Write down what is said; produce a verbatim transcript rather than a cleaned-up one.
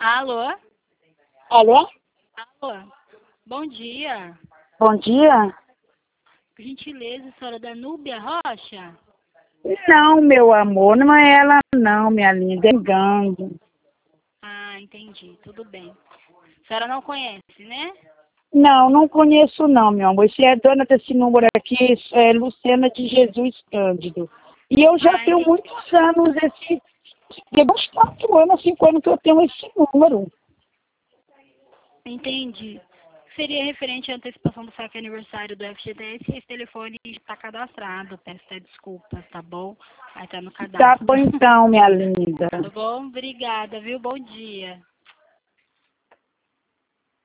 Alô? Alô? Alô? Bom dia. Bom dia. Por gentileza, senhora Danúbia Rocha? Não, meu amor, não é ela não, minha linda, é engano. Ah, entendi, tudo bem. A senhora não conhece, né? Não, não conheço não, meu amor. Se é dona desse número aqui, é Luciana de Jesus Cândido. E eu já Ah, tenho entendi. muitos anos, esse, tem uns quatro anos, cinco anos que eu tenho esse número. Entendi. Seria referente à antecipação do saque aniversário do F G T S e esse telefone está cadastrado. Peço até desculpas, tá bom? Aí tá no Tá cadastro. bom então, minha linda. Tá bom? Obrigada, viu? Bom dia.